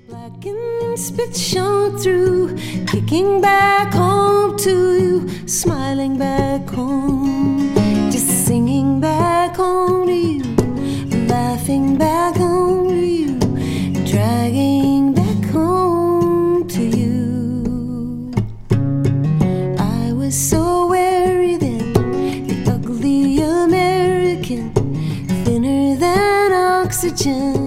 Blackened spit shone through, kicking back home to you, smiling back home, just singing back home to you, laughing back home to you, dragging back home to you. I was so weary then, the ugly American, thinner than oxygen.